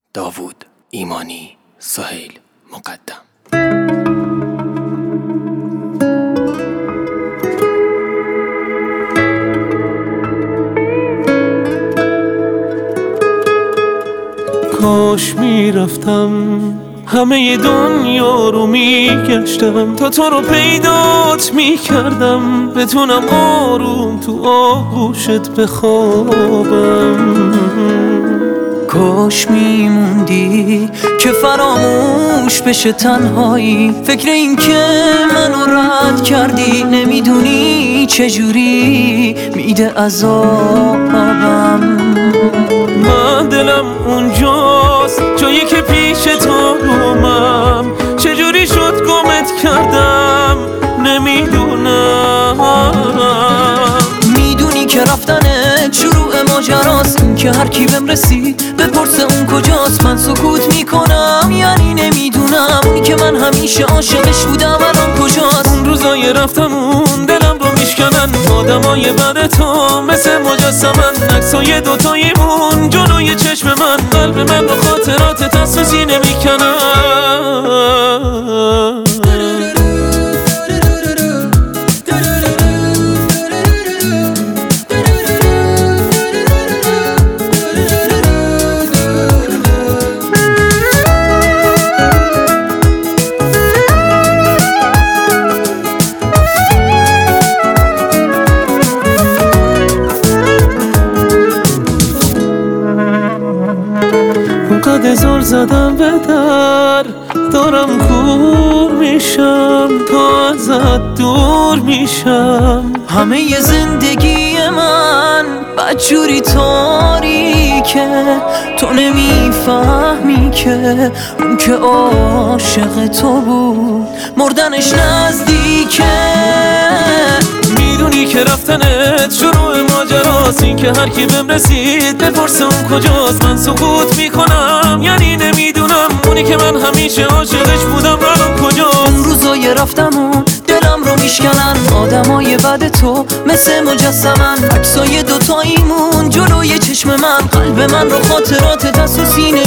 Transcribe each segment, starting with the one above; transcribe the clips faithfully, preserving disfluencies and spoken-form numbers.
داوود ایمانی، سهیل مقدم. کاش میرفتم همه دنیا رو میگشتم تا تو رو پیدات میکردم، بتونم آروم تو آغوشت بخوابم. کاش میموندی که فراموش بشه تنهایی، فکر این که منو رد کردی نمیدونی چجوری میده عذابم. من دلم اونجاست جایی که پیش تو رومم، چجوری شد گمت کردم نمیدونم. میدونی که رفتنت شروع ماجراست، این که هر کی بهم رسید بپرسه اون کجاست. من سکوت میکنم یعنی نمیدونم اونی که من همیشه عاشقش بودم الان کجاست. اون روزای رفتمون دلم رو میشکنن آدمای بد تو مثل مجسمن، عکسای دوتاییمون جلوی چشم من، قلب من رو خاطرات تسوسی نمیکنن. اونقدر زور زدم به در، دارم کور میشم تا ازت دور میشم. همه ی زندگی من بدجوری تاریکه، تو نمیفهمی که اون که عاشق تو بود مردنش نزدیکه. میدونی که رفتنت شروع ماجراست، این که هر کی بهم رسید بپرسه اون کجاست. من سکوت میکنم یعنی نمیدونم اونی که من همیشه عاشقش بودم الان کجاست. اون روزای رفتمون دلم رو میشکنن آدمای بد تو مثل مجسمن، عکسای دوتاییمون جلوی چشم من، قلب من رو خاطرات دست و سینه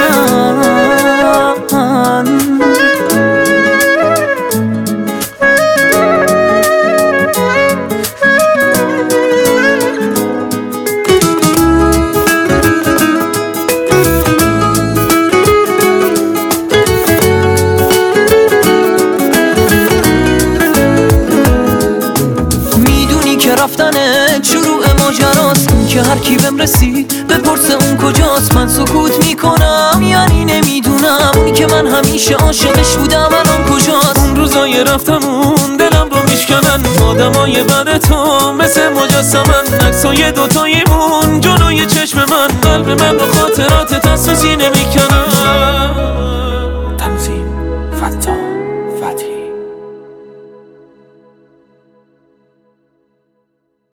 میکنن. رفتنت شروع ماجراست، این که هر کی بهم رسید بپرسه اون کجاست. من سکوت میکنم یعنی نمیدونم اونی که من همیشه عاشقش بودم الان کجاست. اون روزای رفتمون دلم رو میشکنن آدمای بد تو مثل مجسمن، عکسای دوتاییمون جلوی چشم من، قلب من رو خاطرات تسوسی نمیکنن. تنظیم فتا